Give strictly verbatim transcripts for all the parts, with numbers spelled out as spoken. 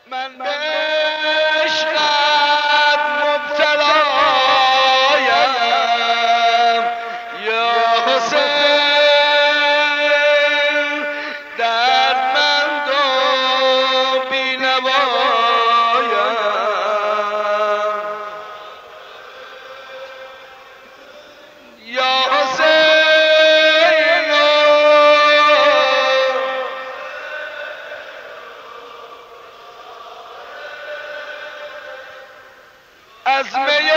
من به عشقت مبتلایم یا حسین، دردمند و بینوایم یا حسین، از می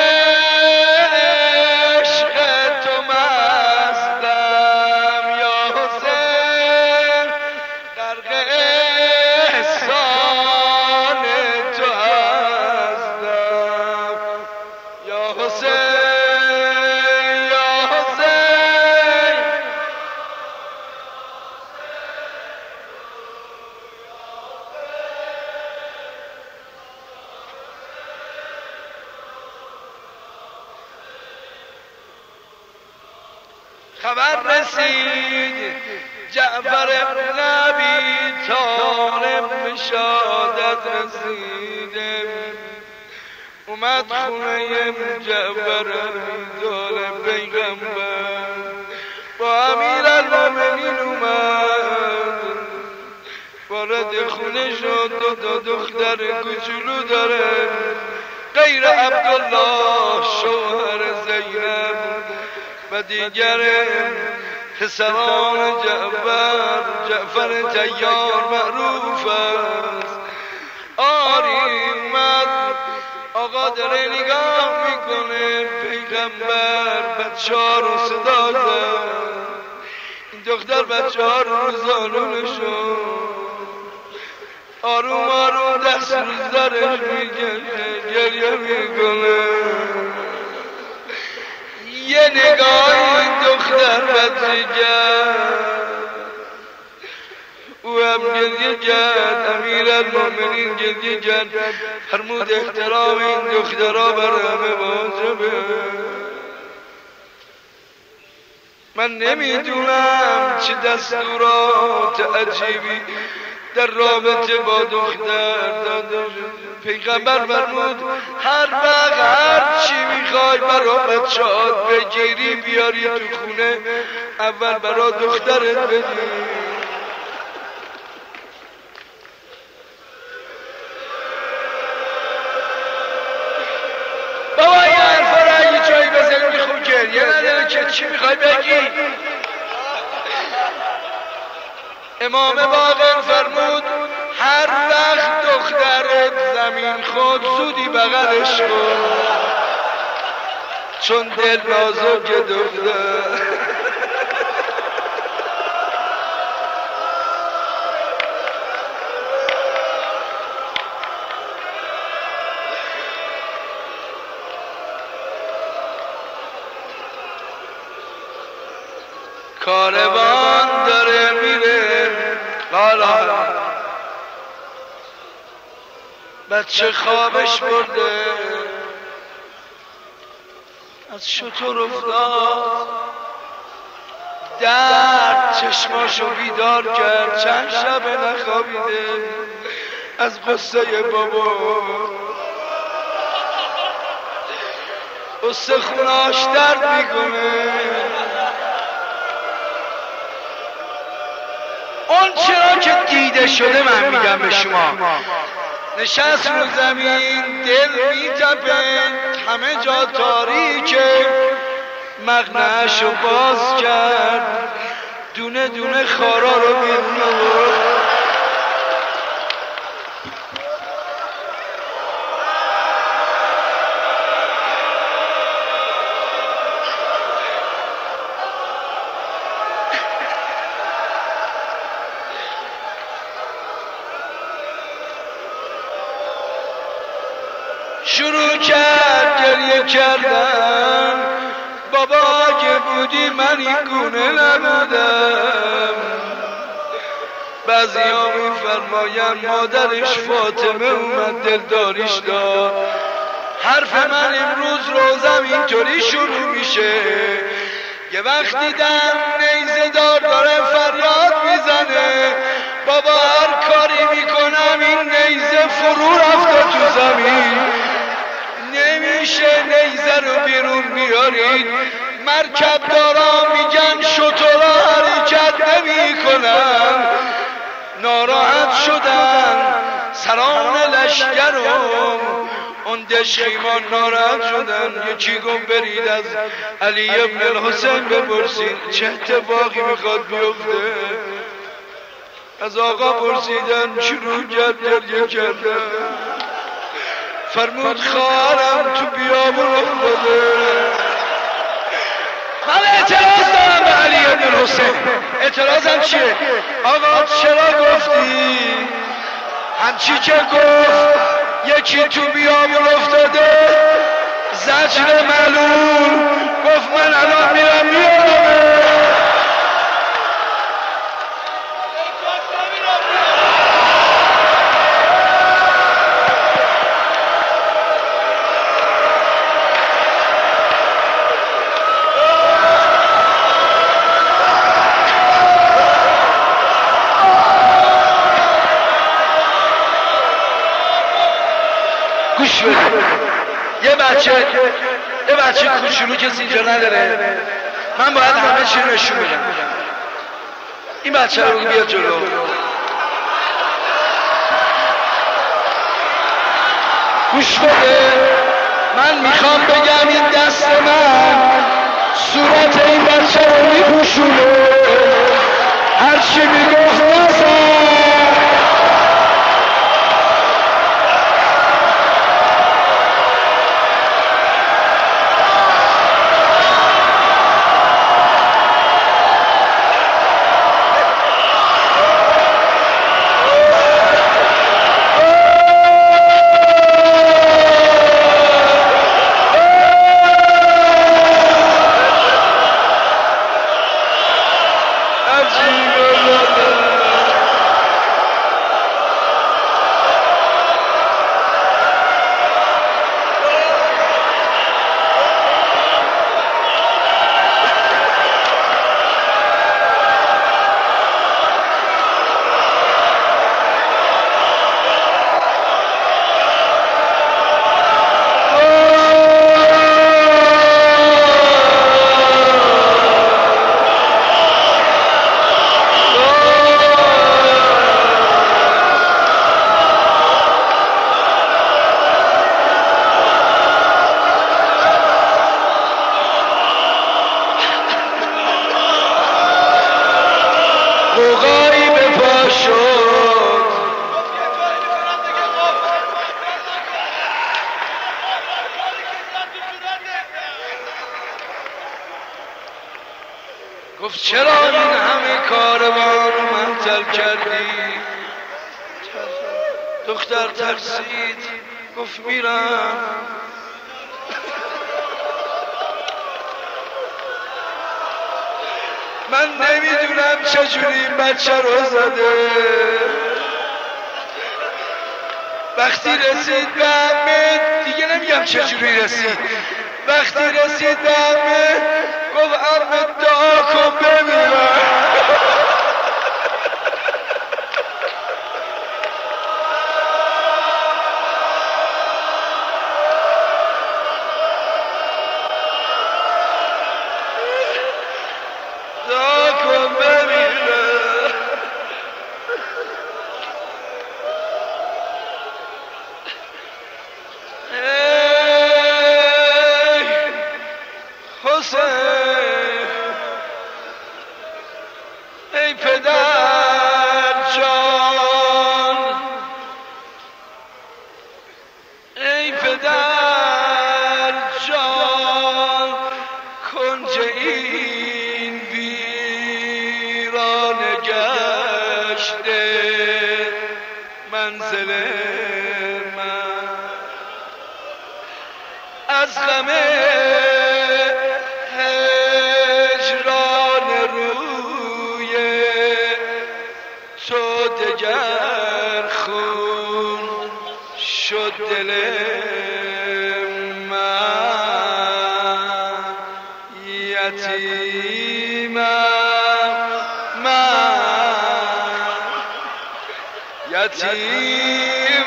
عشق تو مستم یا حسین، غرق احسان تو هستم یا حسین، یا حسین. خبر رسید جعفر ابن ابی طالب به شهادت رسیده، اومد خونه جعفر ابی طالب پیغمبر با امیرالمومنین اومد، وارد خونه شد. دو تا دختر کوچولو داره غیر عبدالله شوهر زینب و دیگر پسران جعفر. جعفر طیار معروف است. آری اومد، آقا داره نگاه میکنه پیغمبر بچه ها رو صدا زد. این دختر بچه ها رو زانونشون آروم آروم دست رو زرش میگه، گریه میکنه. یه نگاه این دختر بچه کرد، او هم گریه کرد. امیرالمومنین گریه کرد، فرمود احترام این دخترها بر همه واجبه. من نمیدونم چه دستورات عجیبی در رابطه با دختر داده شد. پیغمبر فرمود هر وقت هر چی میخوای برا بچه‌هات بگیری بیاری تو خونه، اول برا دخترت بدی. بابا این حرفا رو اگه جایی بزنی میخوام گریه نداره که چی میخوای بگی؟ امام باقر فرمود هر وقت دخترت زمین خود زودی بغلش کن، چون دل نازک دختر. کاروان داره میره حالا، بچه خوابش برده، از شتر افتاد، درد چشماشو بیدار کرد، چند شب نخوابیده از قصه بابا. استخوناش درد میکنه. اون چرا که دیده شده من میگم به شما، نشست رو زمین دل میتپه، همه جا تاریکه، مقنعش رو باز کرد، دونه دونه خارا رو بیرون آورد. شروع کرد گریه کردن، بابا اگه بودی من این گونه نبودم. بعضی ها میفرماین مادرش فاطمه اومد دلداریش داد. حرف من امروز روزم اینطوری شروع میشه، یه وقت دیدم نیزه دار داره فریاد میزنه، بابا هر کاری میکنم این نیزه فرو میارید. مرکب دارا میگن شترا حرکت نمی کنن، ناراحت شدن سران لشکرم، اون دشخیمان ناراحت شدن. یکی گفت برید از علی ابن الحسین بپرسید چه اتفاقی میخواد بیفته. از آقا پرسیدن شروع کرد گریه کردن، فرمود خواهرم تو بیابون افتاده. من اعتراض دارم به علی ابن الحسین. اعتراضم چیه؟ آقا چرا گفتی همچی که گفت یکی تو بیابون افتاده زجر معلول گفت من الان میرم میارم. گوش بده، یه بچه یه بچه کوچولو که اینجا نداره، من باید همه چی رو نشون بدم. این بچه رو بیاد جلو. گوش بده، من میخوام بگم این دست من صورت این بچه رو میپوشونه، هرچی میگفت نزن. گفت چرا این همه کاروان رو منتل کردی؟ دختر ترسید گفت میرم. من نمیدونم چجوری این بچه رو زده. وقتی رسید به همه، دیگه نمیگم چجوری رسید، وقتی رسید به همه گفت عمه دعا کن بمیرم. دعا کن بمیرم. حسین، ای پدر جان، ای پدر جان، کنج این ویرانه گشته منزل من، از غم دگر خون شد دل من، یتیمم من،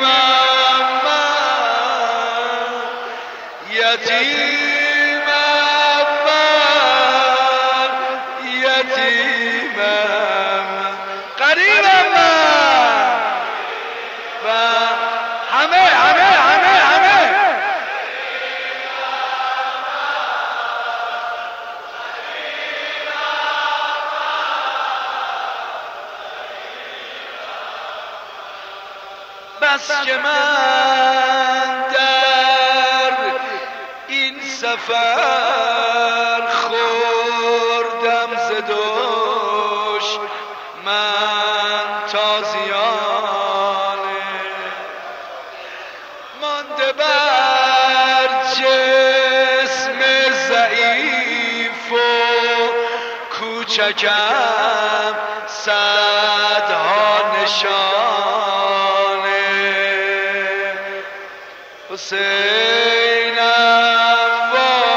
یتیمم من، یتیمم همه همه همه همه بس که من در این سفر خوردم ز دوش من تازیانه مانده بر جسم ضعیف و کوچکم صدها نشانه حسینم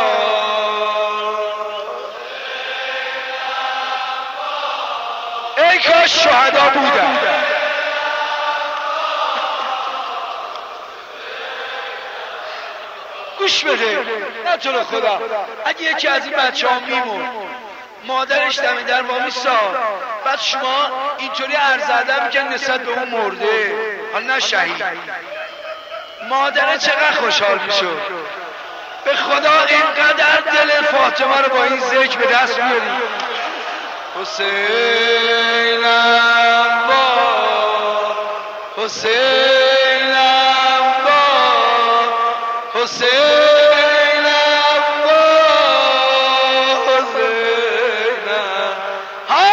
ای کاش شهدا بودن. گوش بده نه تو رو خدا، اگه یکی از این بچه ها میمون مادرش دم در وامی سال بعد شما اینطوری عرض میکن نسبت به اون مرده، حالا نه شهید، مادره چقدر خوشحال میشد. به خدا اینقدر دل فاطمه رو با این ذکر به دست بیاری. حسینم با حسینم با حسینم با حسینم ها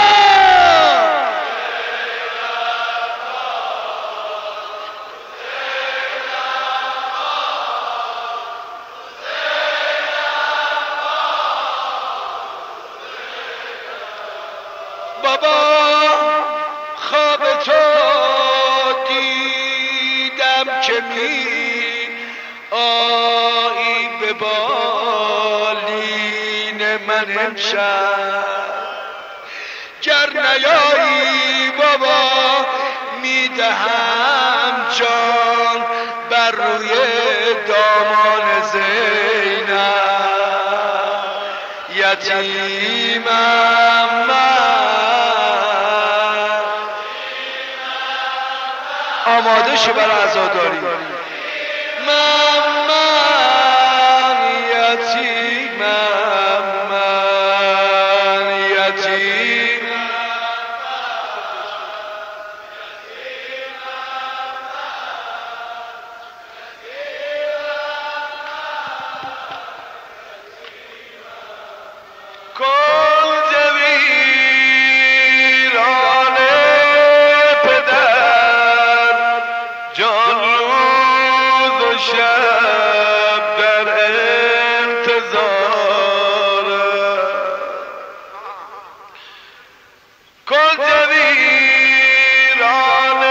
بابا خواب تو دیدم که می آیی به بالین من امشب، گر نیایی بابا میدهم جان بر روی دامان زینب، یتیمم من آماده شو بر عزاداری، من من یتیمم من یتیمم کنج ویران پدر جان روز و شب در انتظار، کنج ویران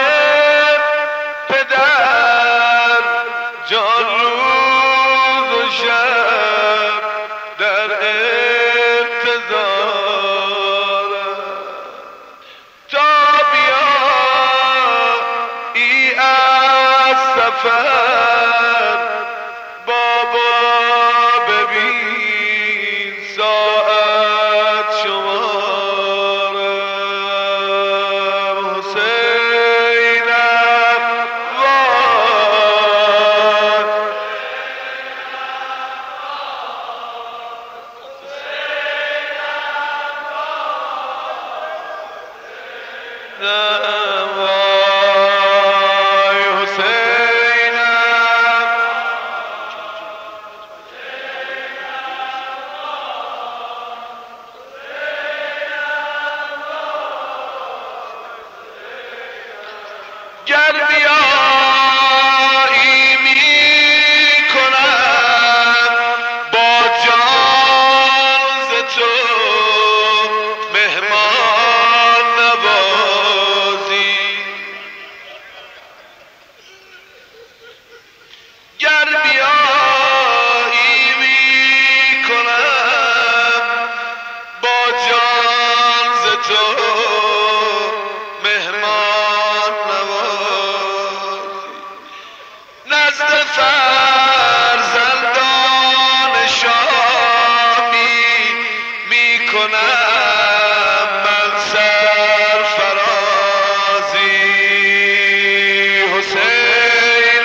پدر جان روز و شب در انتظار، تا بیایی از سفر بابا ببین ساعت شمارم، حسینم وای حسینم گر بیایی میکنم با جان ز تو مهمان نوازی، گر بیایی میکنم با جان ز تو مهمان نوازی، نزد فرزندان شامی میکنم من سرفرازی، حسین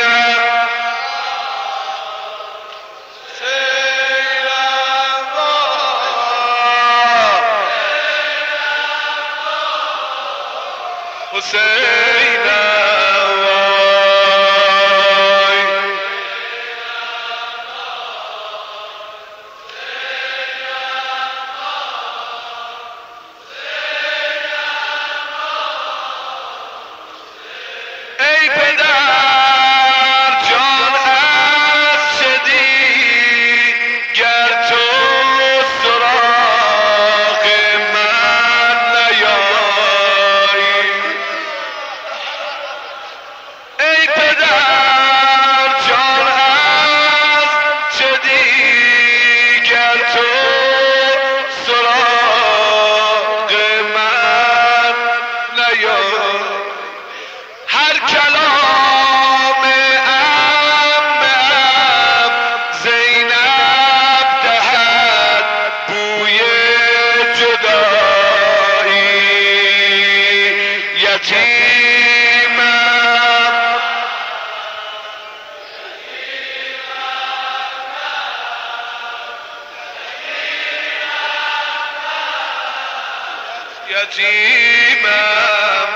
یتیمم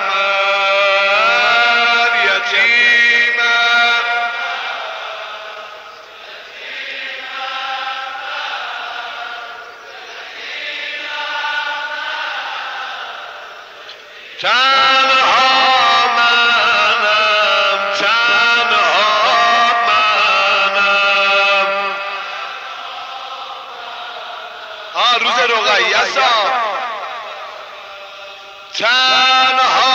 من یتیمم تنها منم تنها منم آه روز رقیه تنها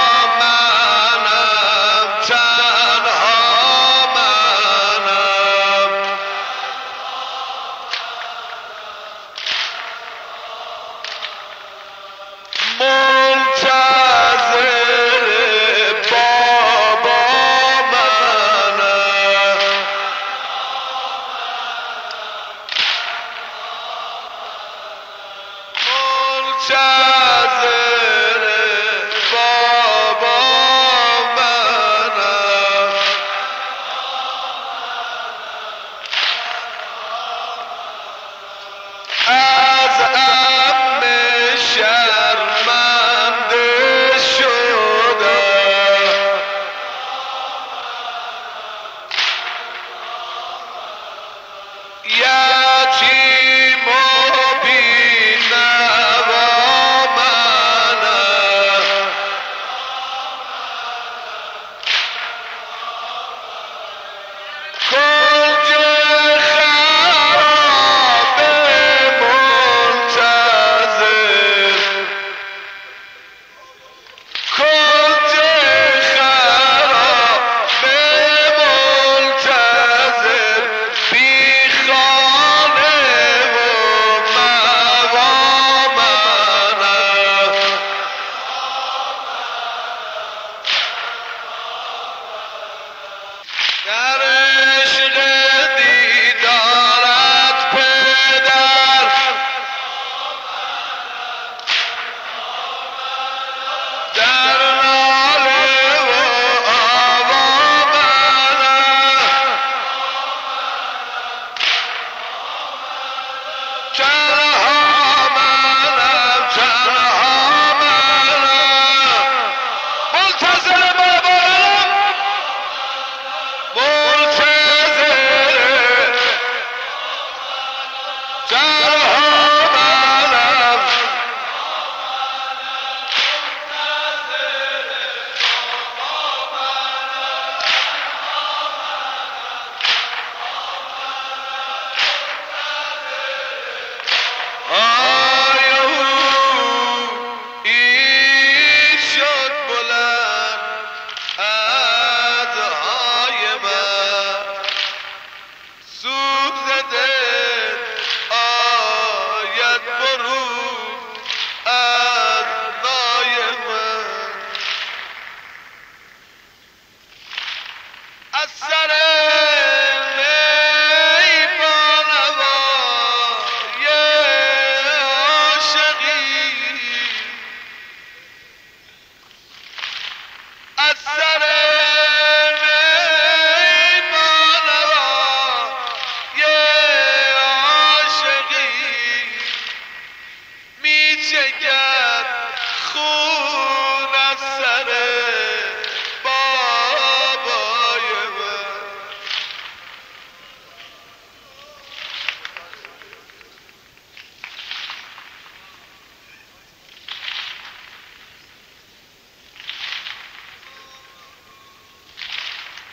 منم تنها منم منتظر بابا منم منتظر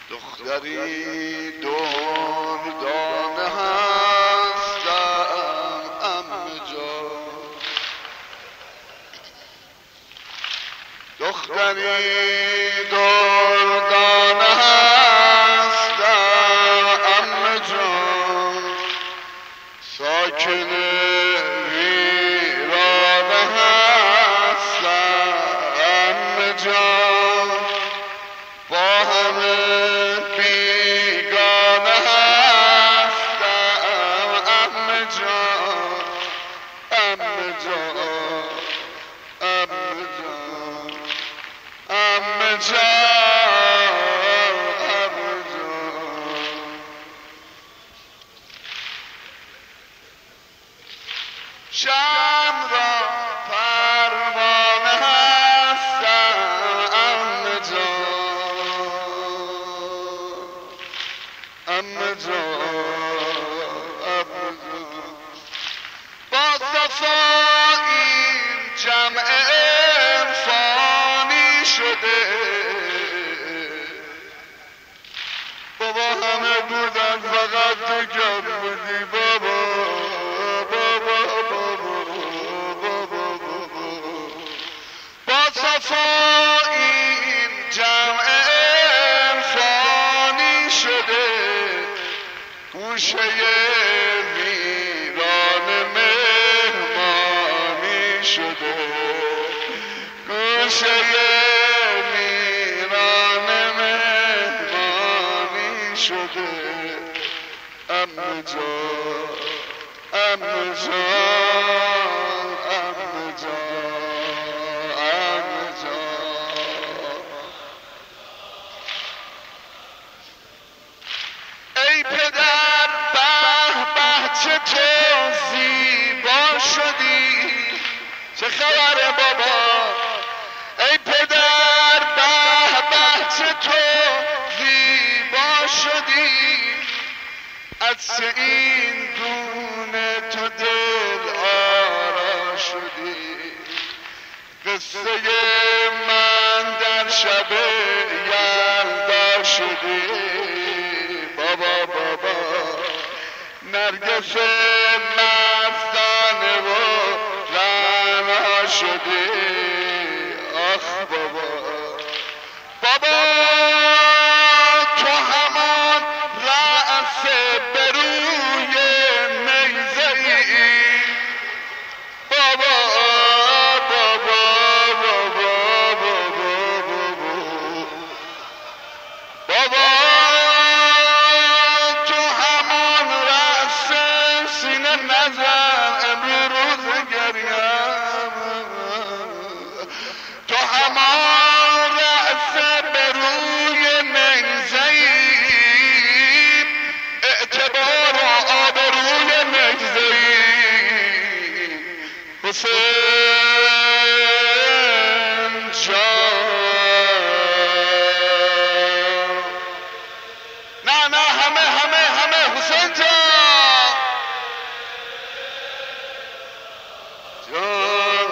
دختری دردانه هستم عمه جان، دختری دردانه هستم عمه جان، ساکن ویرانه هستم عمه جان، با همه بیگانه هستم عمه جان، عمه جان، عمه جان، عمه جان، عمه جان. شم را پروانه هستم عمه جان، عمه جان، عمه جان. با صفا این جمع انسانی شده، بابا همه بودن فقط تو کم بودی بابا، بابا بابا بابا بابا. با صفا این جمع انسانی شده، گوشه ویران مهمانی شده، گوشه ویران مهمانی شده عمه جان، عمه جان، عمه جان، عمه جان. ای پدر به به چه تو زیبا شدی، چه خبره بابا؟ ای پدر به به چه تو زیبا شدی، عطر این گونه تو دل آرا شدی. قصه من در شب یلدا شدی بابا، بابا نرگس مستانه و رعنا شدی، آخ بابا، بابا تو همان رأس بروی نیزه‌ای بابا، بابا بابا بابا بابا بابا، تو همان رأس سینه نزن امروز گریم، تو همان رأس بروی نیزه‌ای، اعتبار و آبروی نیزه‌ای حسین جان. نه نه همه همه همه حسین جان، جان.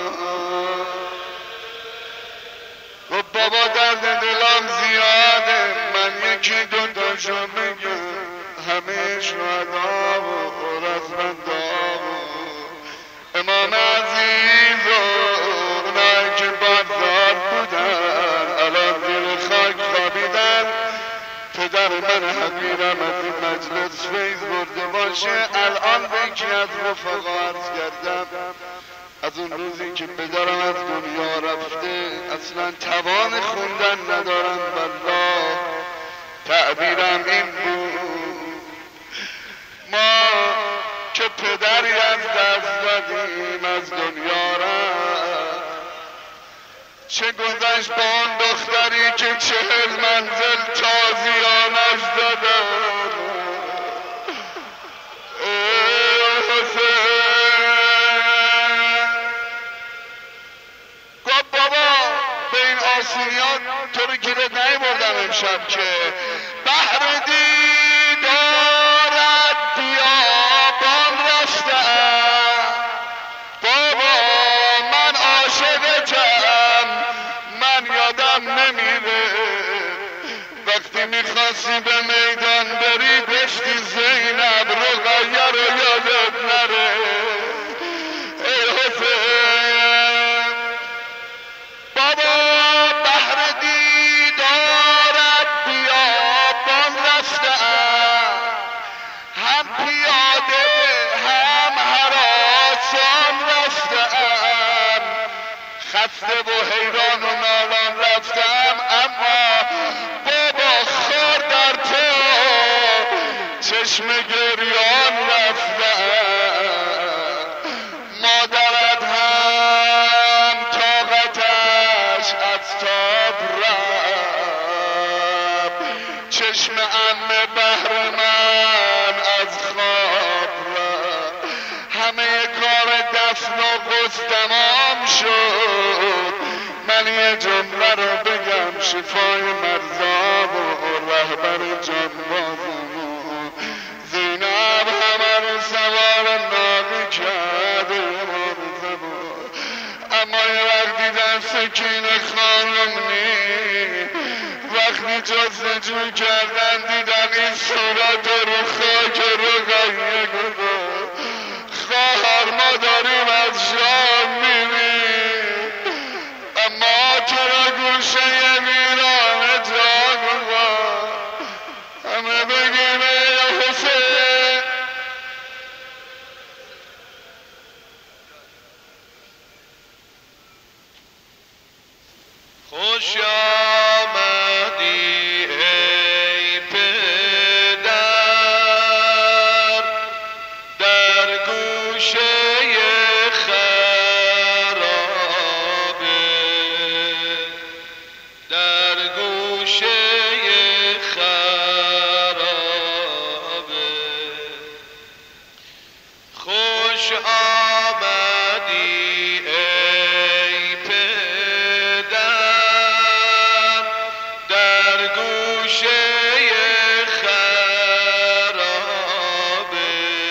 گفت بابا درد دلم زیاده، من یکی دو تاشو بگم، همه شهدا و رزمندا و امام عزیز و اونایی که بدزاد بودن الان زیر خاک خوابیدن. پدر من حقیرم از این مجلس فیض برده باشه. الان به یکی از رفقا عرض کردم از اون روزی که پدرم از دنیا رفته اصلا توان خوندن ندارم، والله تعبیرم این بود ما که پدری از دست دادیم از دنیا رفت، چه گذشت با آن دختری که چهل منزل تازیانش دادن. گفت بابا به این آسونیات تو رو گیرت نیبردم امشب که بحر دیدارت بیابان رفتم، بابا من عاشقتم، من یادم نمیره وقتی میخواستی به میدان بری داشتی زینب رقیه رو یادت نره ای حسین بابا بهر دیدارت بیابان رفتم هم پیاده هم هراسان رفتم خسته و حیران و نالان رفتم اما بابا خار در تو چشم گریان رفتم مادرت هم طاقتش از تاب رفت چشم عم بهر من از خواب رفت همه کار دفن و غسل تمام شد من یه جمله رو بگم شفای مرزا و رهبر جانبازم زینب همه رو سوار نامی کرده مرزم اما یه وقت دیدن سکینه خانم نی وقتی جستجو کردن دیدن این صورت رو خاک رقیه گذاشت خواهر ما داریم از شام میریم اما تو را گوشه ویران جان همه بگیم ای حسین خوش آمدی ای پدر در گوشه خرابه در گوشه خرابه خوش آمدی ای پدر در گوشه خرابه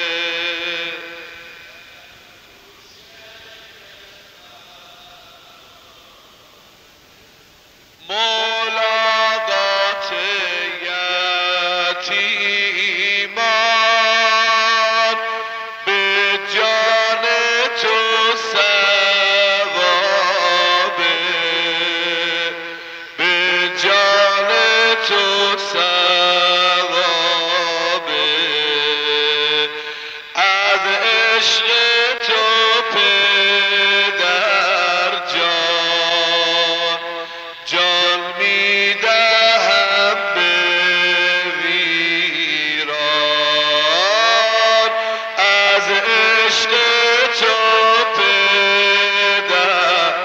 ملاقات یتیمان به جان تو ثوابه به جان تو ثوابه از عشق تو پدر جان جان میدهم به ویران از عشق تو پدر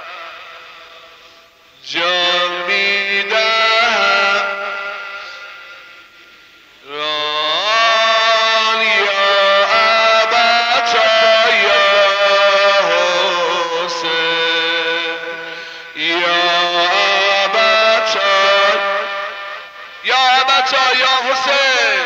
جان میدهم ران یا ابتا یا حسین یا ابتا یا ابتا یا حسین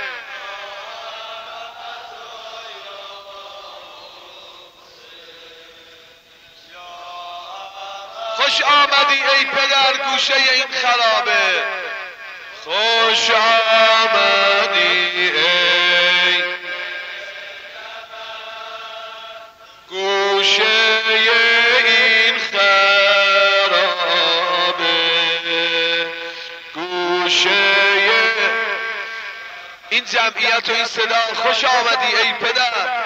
خوش آمدی ای پدر گوشه این خرابه خوش آمدی ای گوشه این خرابه گوشه این جمعیت و این صدا خوش آمدی ای پدر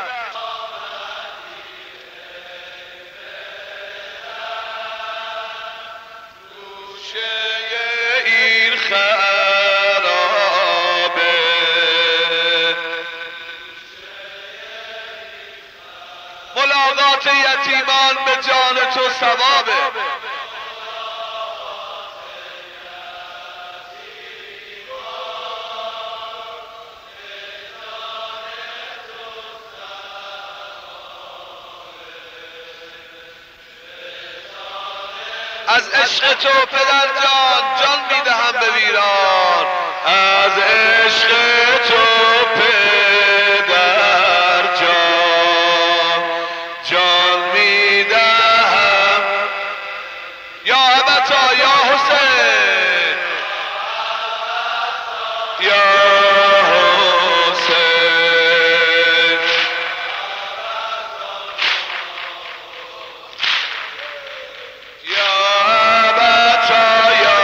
این خرابه ملاقات یتیمان به جان تو ثوابه از عشق تو پدر جان جان میدهم به ویران از عشق تو پدر جان جان میدهم یا ابتا یا حسین یا حسین یا ابتا یا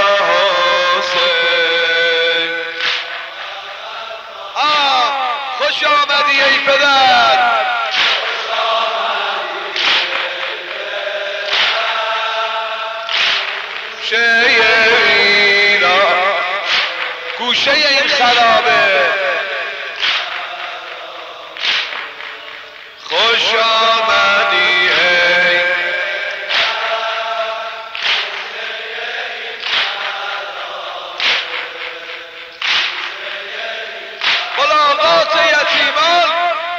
حسین. آه خوش آمدی ای پدر، گوشه این خرابه خوش آمدی ای ملاقات یتیمان.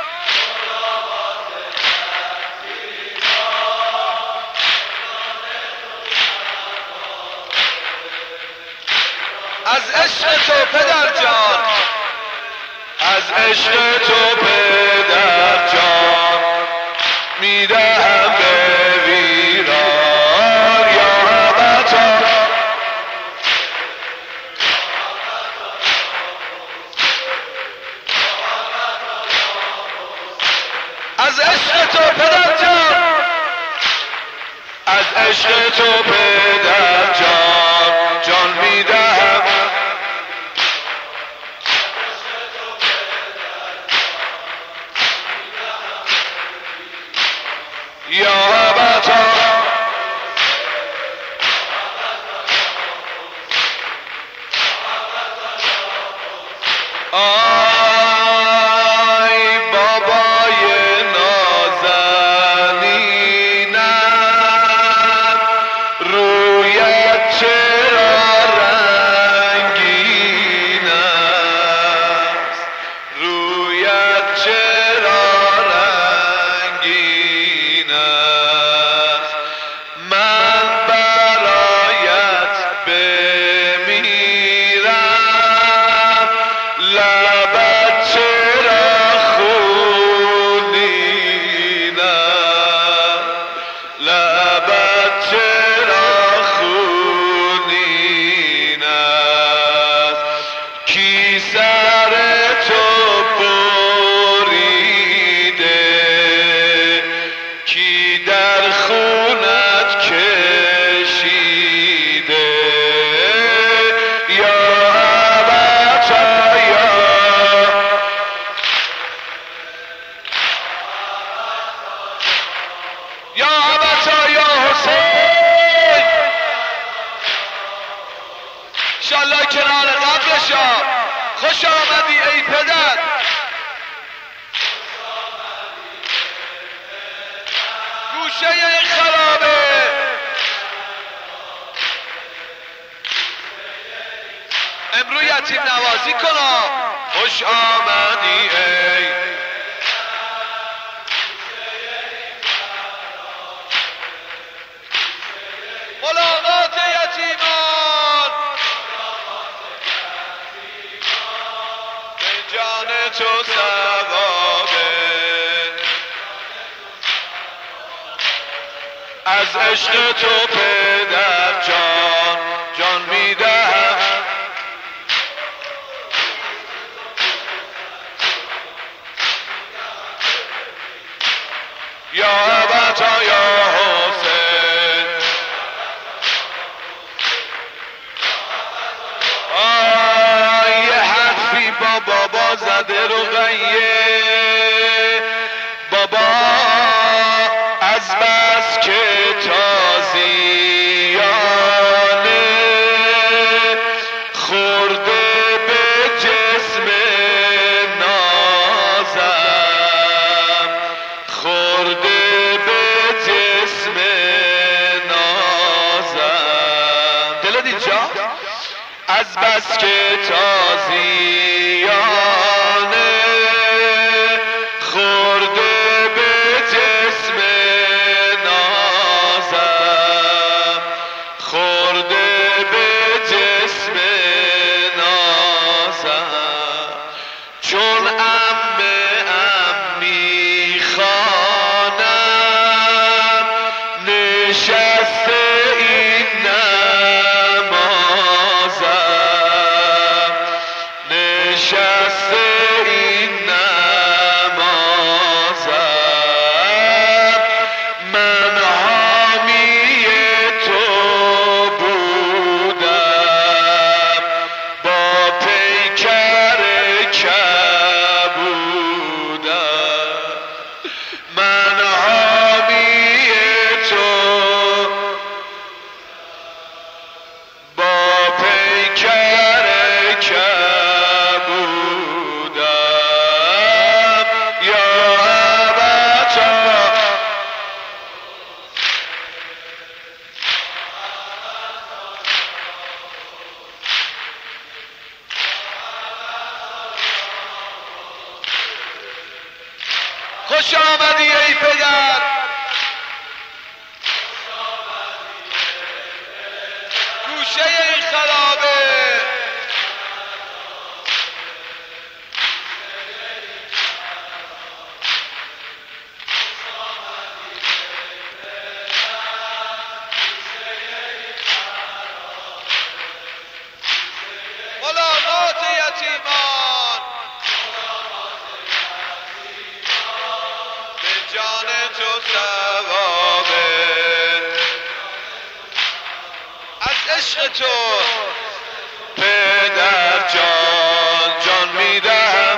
از عشق تو پدر جان، از عشق تو پدر جان میدهم به ویران. یا ابتا از عشق تو پدر جان، از عشق تو پدر جان جان میدهم. یا ابتا آی بابای نازنینم، رویت چرا رنگین است، رویت چرا رنگین است. من برایت بمیرم، لبت چرا خونین است، لبت چرا خونین است. کی سر تو بریده، کی در خونت کشیده. یا ابتا یا یا ابتا یا حسین. انشالله کنار قبرشا خوش آمدی ای پدر. گوشه این خرابه امرو یتیم نوازی کنا. خوش آمدی ای ملاقات یتیمان. به جان تو ثوابه، از عشق تو پدر جان جان میدهم. یا ابتا یا حسین. آه یه حرفی با بابا زده رقیه، بابا از بس که تازیانه خورده به جسم نازم، خورده به جسم نازم. دلت اینجا از بس که تازیانه خورده به جسم نازم، خورده به جسم نازم. چون عمه ام میخوانم نشسته این نمازم، خوش آمدی ای پدر، گوشه این خرابه ملاقات یتیمان به جان تو ثوابه، از عشق تو پدر جان جان میدم،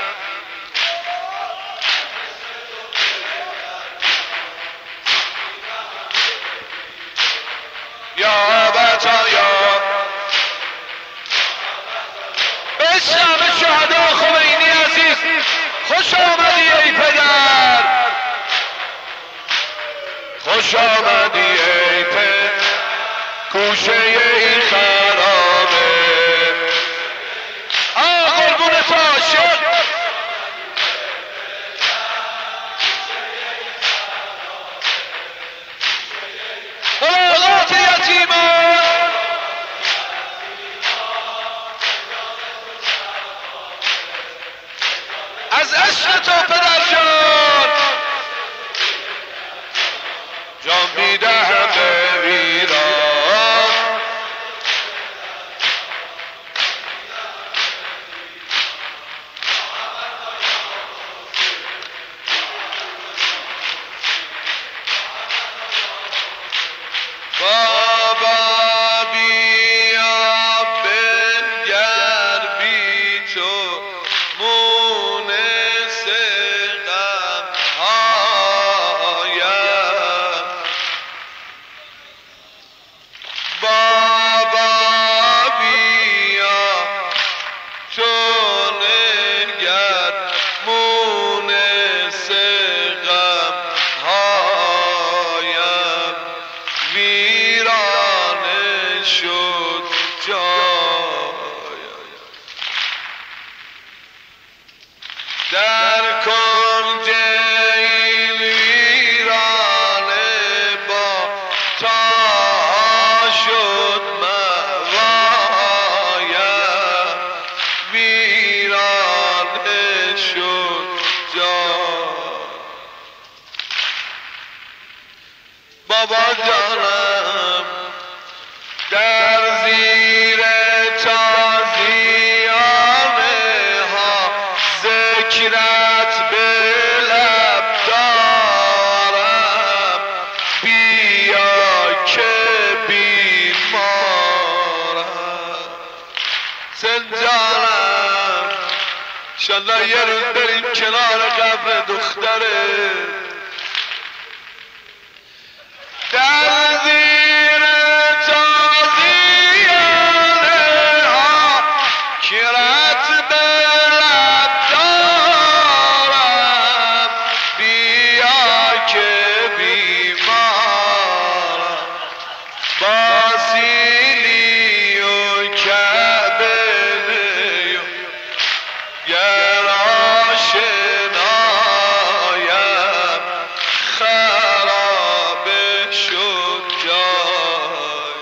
یا بطا یا به اسلام شهدا خمینی عزیز خوش آمدی ای پدر، خوش آمدی ای پدر، گوشه این خرابه. آه قربون تو عاشق، ملاقات یتیمان از عشق تو پدر جان جان میدهم به ویران، بابا بیا بنگر بی تو مونس غم هایم، بابا بیا تو نگر مونس غم هایم، ویرانه شد جایم، در کنج این ویرانه با تا شد موایم، ویرانه شد جایم. بابا جانم در زیر تازیانه ها ذکرت به لب دارم، بیا که بیمارم. زنجانم انشالله یه روز بریم کنار قبر دختره، در زیر تازیانه ها کرت به لب دارم، بیا که بیمارم. با سیلی و کعبه و گر آشنایم، خرابه شد جای.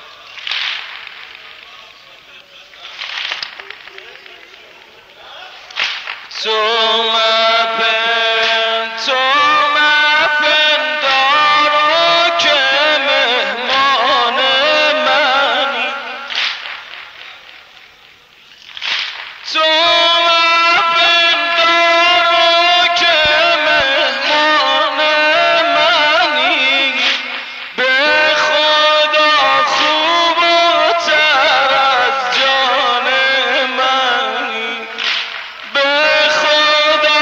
تو مپن تو مپندارا که مهمان منی، تو مپندارا که مهمان منی، به خدا خوبتر از جان منی، به خدا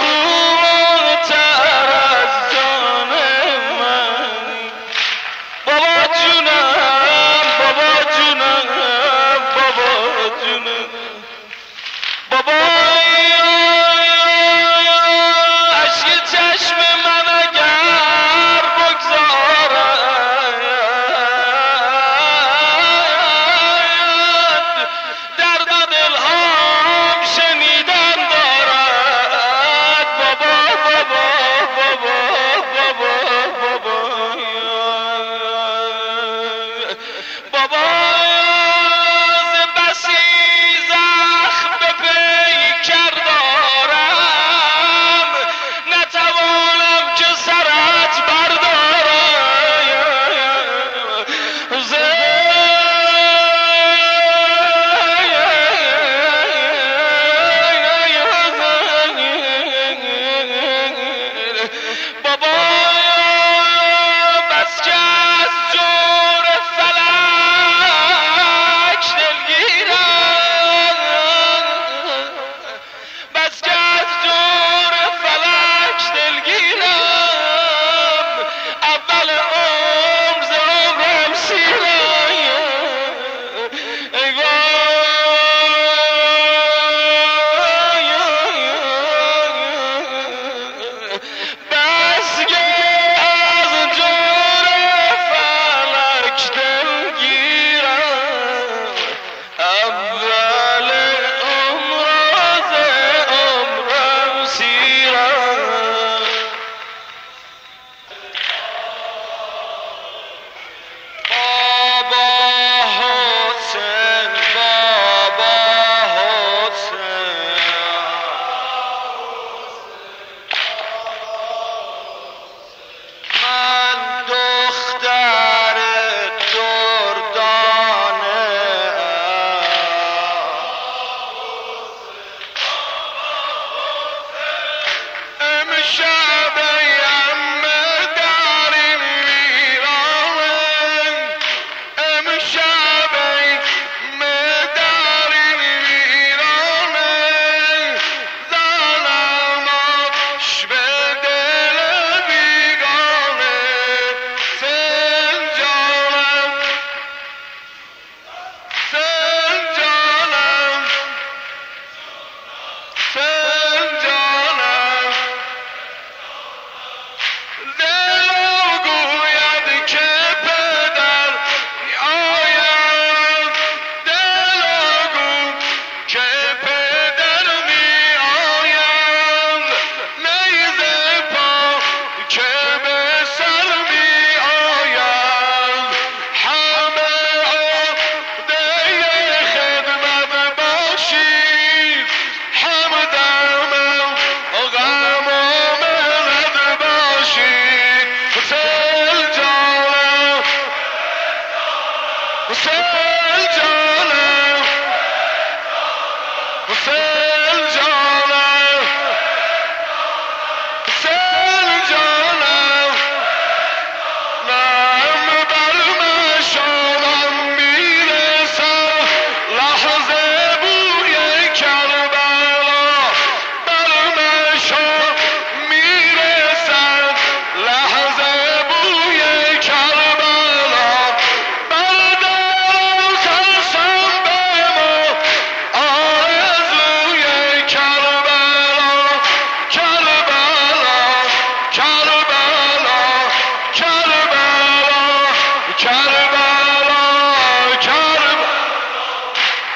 خوبتر از جان منی. بابا جونم بابا جونم بابا جونم بابا، اشک چشم من اگر بگذارد، درد دلهام شنیدن دارد. بابا بابا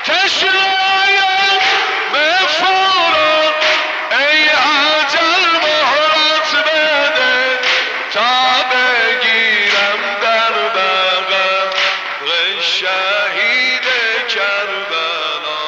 تشنای مفوران ای اجل مهلت بده تا بگیرم در بغل شهید کربلا.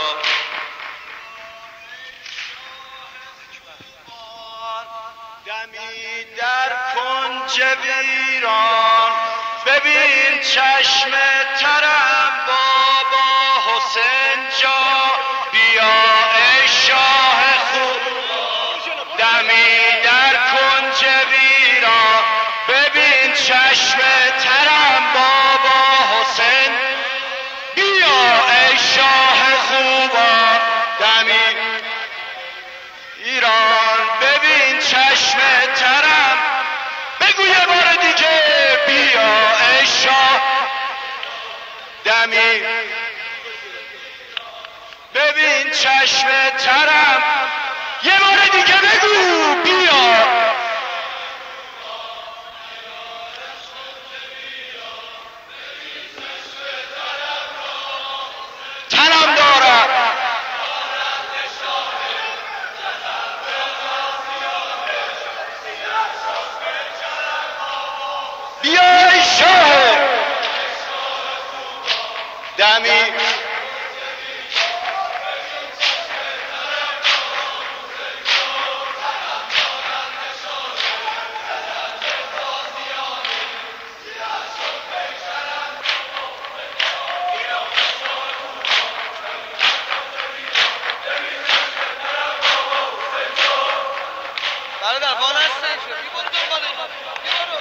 دمی در کنج ویران ببین چشم ترم بابا حسین جا بیا ای شاه خوب. دمی در کنج ویران ببین چشم ترم بابا حسین بیا ای شاه خوبان. دمی ایران ببین چشم ترم بگو یه بار دیگه بیا ای شاه. دمی ببین چشم ترم یه بار دیگه بگو بیا. تنم دارم بیا ای شاه. دمی برادر وان هستن شو بی برو دنبال اینا بی برو.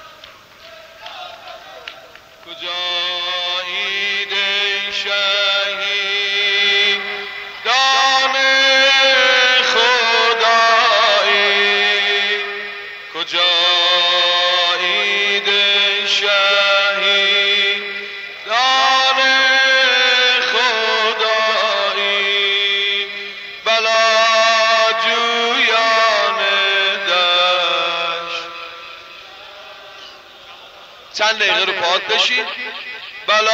کجایید ای شهید چند دقیقه رو پاد بشید. بلا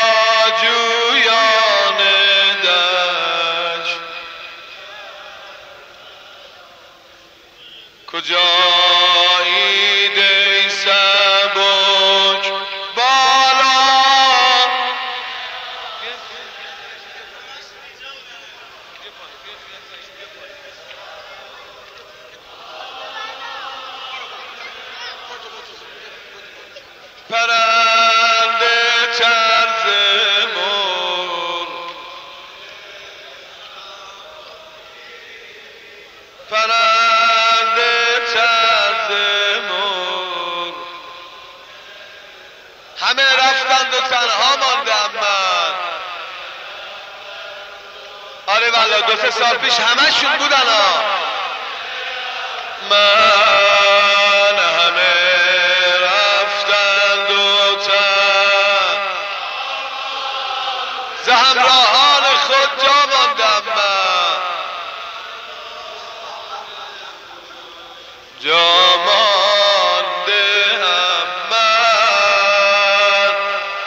جویان دشت کجایید ای سبک بالا پرنده طرز مور پرنده طرز مور همه رفتند و تنها ماندم من. آره والا دو سه سال پیش همشون بودن ها. من همه رفتند و تن ز همراهان خود جا ماندم من. جا مانده هم من.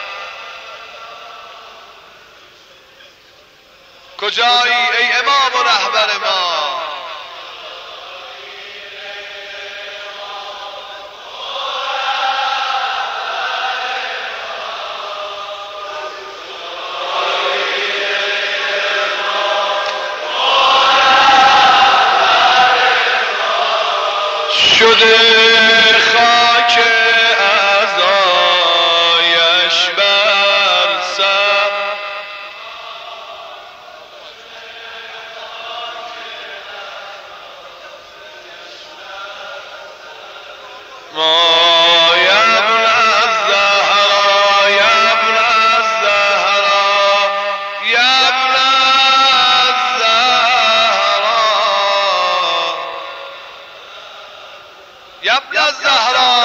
کجایی ای امام و رهبر ما؟ شده خاک عزایش بر سر ما یبن الزهرا یبن الزهرا یبن الزهرا یبن الزهرا.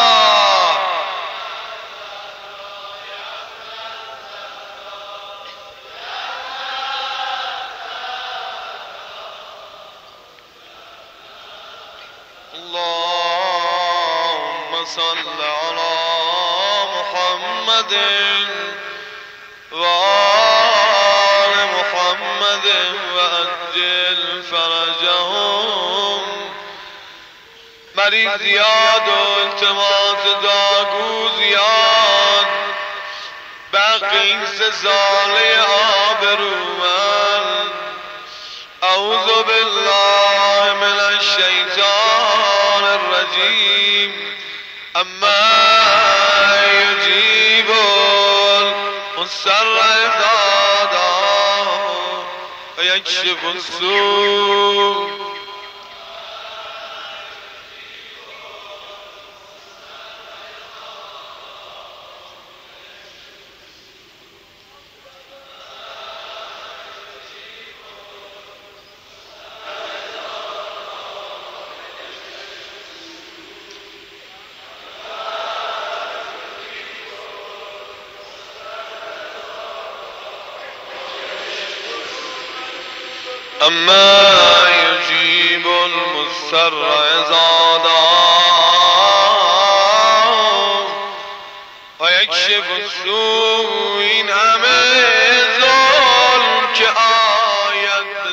اللهم صل على محمد وآل محمد وعجل فرجهم. مریض زیاد و التماس داغو زیاد بقی سزاله آبرومند. اعوذ بالله من الشیطان الرجیم. اما یجیب المضطر اذا دعاه و یکشف السوء. اما یجیب المضطر اذا دعاه و یکشف السوء. این همه ظلم که آید به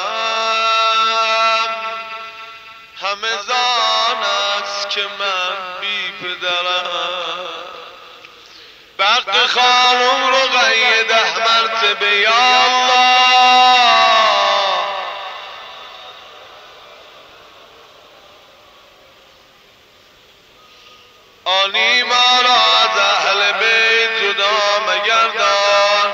سرم همه زان است که من بی پدرم. وقت خانم رقیه ده مرتبه یا الله آنی ما را از اهل بیت جدا مگردان.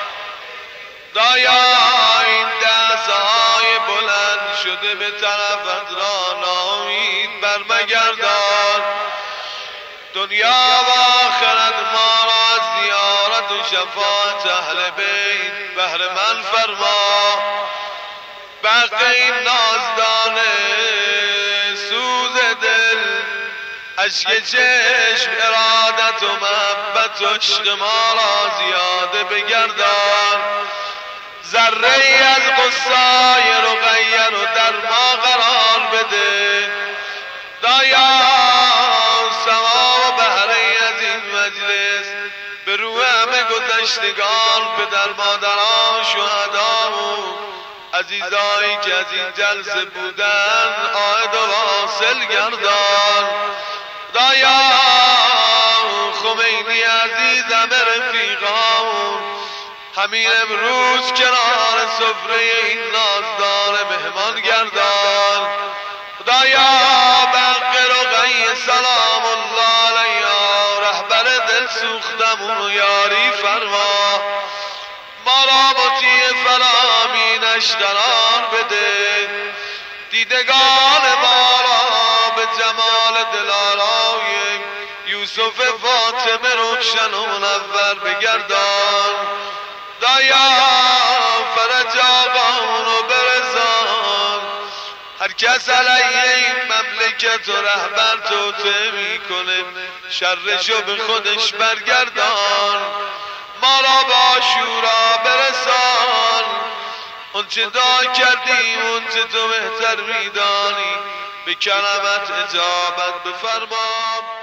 دایا این دستهای بلند شده به طرفت را ناامید برمگردان. دنیا و آخرت ما را از زیارت و شفاعت اهل بیت بهر من فرما. بقی نازدانه سوز دل اشک چشم ارادت و محبت و عشق ما را زیاده بگردان. ذره ای از قصای رقیه رو در ما قرار بده. دایا سما و بحره از این گذشتگان پدر مادران شهدا و عزیزایی که از این جلسه بودن عاید و واصل گردان خدایا خمینی عزیزم رفیقان همین امروز کنار سفره این نازدار مهمان گردان خدایا بقی رقی سلام الله علیها رهبر دل سوختمون یاری فرما ما را مطیع فرامینش قرار بده دیدگان ما را به جمال دلارای یوسف فاطمه روشن و منور بگردان دایا فرج آقامونو برسان هر کس علیه این مملکت و رهبر توطئه میکنه شرشو به خودش برگردان ما را با عاشورا برسان اونچه دعا کردیم اونچه تو بهتر میدانی به کلمت اجابت بفرما